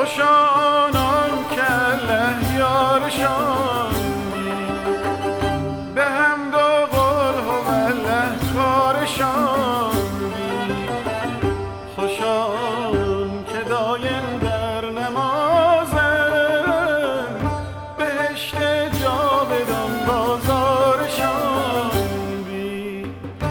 خوشانان که یارشان به هم دو قل هو کارشان خوشان که دایم در نمازن بهشت جاودان بازارشان بی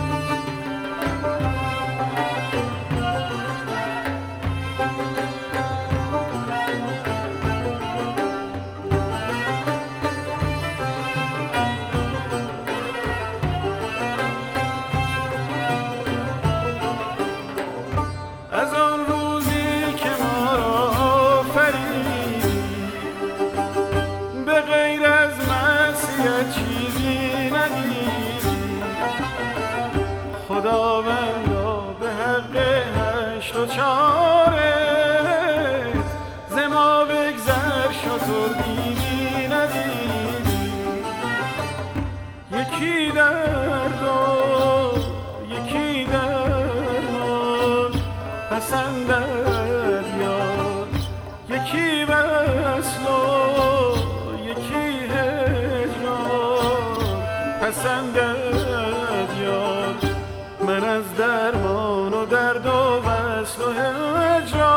از آن روزی که ما را آفریدی به غیر از معصیت چیزی ندیدی خداوندا به حق هشت و چاره ز ما بگذر شتر دیدی ندیدی یکی درد و یکی درمان پسندد یار یکی وصل و یکی هجران پسندد یار من از درمان و درد و وصل و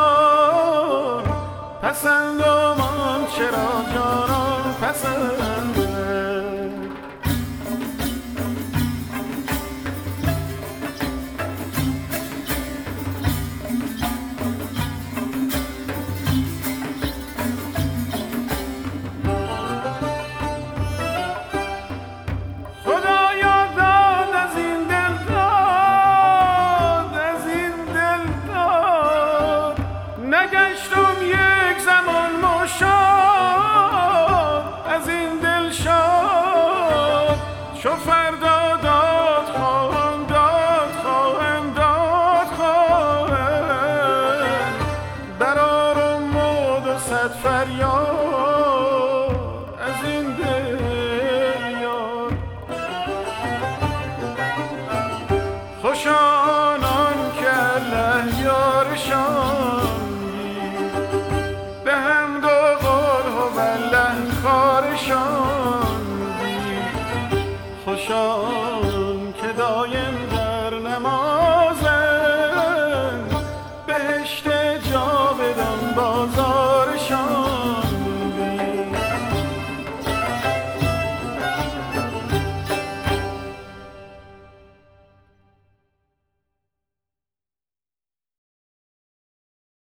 هجران پسندم آن چرا جانان پسند